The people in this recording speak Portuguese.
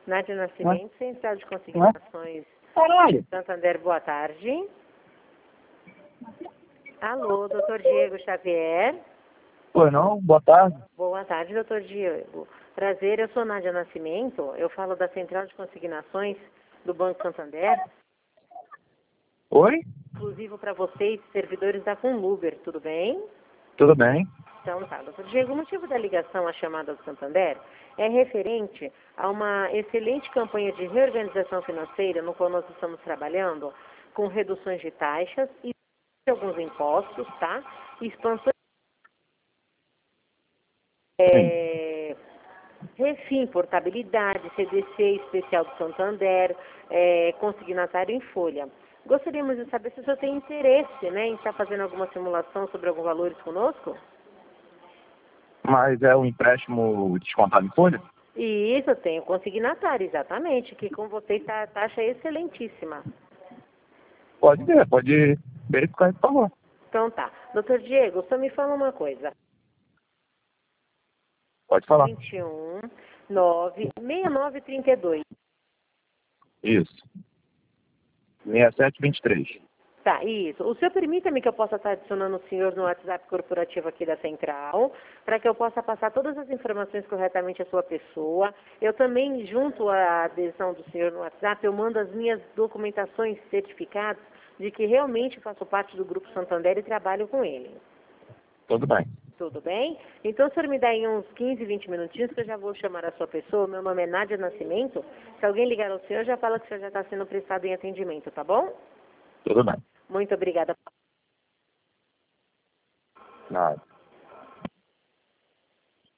Nádia Nascimento, Central de Ué? Consignações Caralho! Santander, boa tarde. Alô, doutor Diego Xavier. Oi, não? Boa tarde. Boa tarde, doutor Diego. Prazer, eu sou Nádia Nascimento, eu falo da Central de Consignações do Banco Santander, Oi? exclusivo para vocês, servidores da Conluber, tudo bem? Tudo bem? Então tá, doutor Diego, o motivo da ligação à chamada do Santander é referente a uma excelente campanha de reorganização financeira no qual nós estamos trabalhando com reduções de taxas e alguns impostos, tá? Expansões, refim, portabilidade, CDC especial do Santander, consignatário em folha. Gostaríamos de saber se o senhor tem interesse, né, em estar fazendo alguma simulação sobre alguns valores conosco? Mas é um empréstimo descontado em folha? E isso, eu tenho consignatário, exatamente, que com vocês está a taxa excelentíssima. Pode ver, pode verificar, por favor. Então tá. Doutor Diego, só me fala uma coisa. Pode falar. 21 9 6932. Isso. 6723. Tá, isso. O senhor permita-me que eu possa estar adicionando o senhor no WhatsApp corporativo aqui da Central, para que eu possa passar todas as informações corretamente à sua pessoa. Eu também, junto à adesão do senhor no WhatsApp, eu mando as minhas documentações certificadas de que realmente faço parte do Grupo Santander e trabalho com ele. Tudo bem. Tudo bem? Então, o senhor me dá aí uns 15, 20 minutinhos que eu já vou chamar a sua pessoa. Meu nome é Nádia Nascimento. Se alguém ligar ao senhor, já fala que o senhor já está sendo prestado em atendimento, tá bom? Tudo bem. Muito obrigada. Nada.